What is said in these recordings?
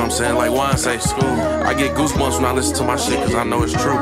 I'm saying? Like Juan say, school. I get goosebumps when I listen to my shit, cause I know it's true.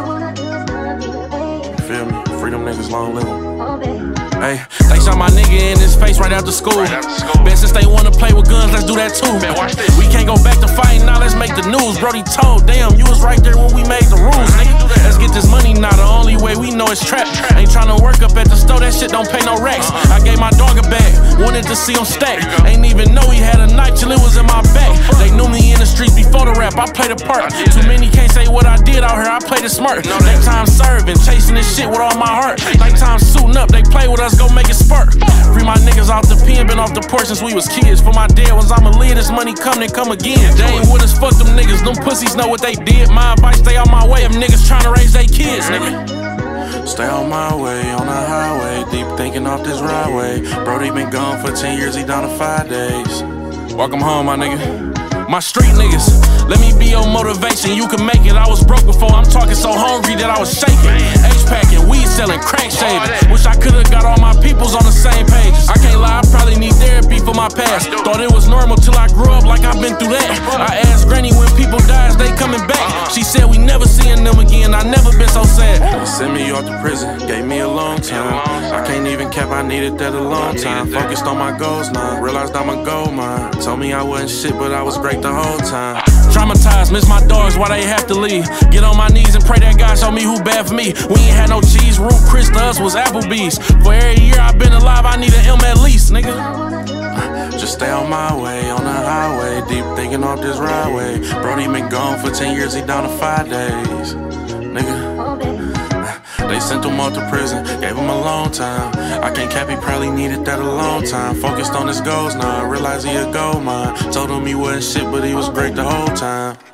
You feel me? Freedom niggas, long live. Hey, they shot my nigga in his face right after school. Bet since they wanna play with guns, let's do that too. We can't go back to fighting, now let's make the news. Brody told, damn, you was right there when we made the rules, nigga. Let's get this money now, the only way we know it's trap. Ain't tryna work up at the store, that shit don't pay no racks. I gave my dog a bag, wanted to see him stack. Ain't even know he had a knife till it was in my back. They knew me in the streets before the rap, I played a part. Too many can't say what I did out here, I played it smart. Nighttime serving, chasing this shit with all my heart. Nighttime suiting up, they play with us, go make it spurt. Free my niggas off the pen, been off the porch since we was kids. For my dead ones, I'ma live this money come, they come again. They ain't with us, fuck them niggas, them pussies know what they did. My advice, stay on my way if niggas tryna raise they kids, nigga. Stay on my way, on the highway, deep thinking off this highway. Brody been gone for 10 years, he down to 5 days. Welcome home, my nigga. My street niggas, let me be your motivation. You can make it, I was broke before, I'm talking so hungry that I was shaking. H-packing, weed selling, crack shaving. Wish I could've got all my peoples on the same page. I can't lie, I probably need therapy for my past. Thought it was normal till I grew up like I've been through that. I asked Granny when people die, is they coming back? She said we never seeing them again, I never been so sad. They sent me off to prison, gave me a long time. I can't even cap, I needed that a long time. Focused on my goals now, realized I'm a gold mine. Told me I wasn't shit, but I was great the whole time. Traumatized, miss my dogs, why they have to leave? Get on my knees and pray that God show me who bad for me. We ain't had no cheese, root Chris to us was Applebee's. For every year I've been alive, I need an M at least, nigga. Just stay on my way, on the highway, deep thinking off this highway. Brody been gone for 10 years, he down to 5 days, nigga. They sent him off to prison, gave him a long time. I can't cap, he probably needed that a long time. Focused on his goals now, I realized he a gold mine. Told him he wasn't shit, but he was great the whole time.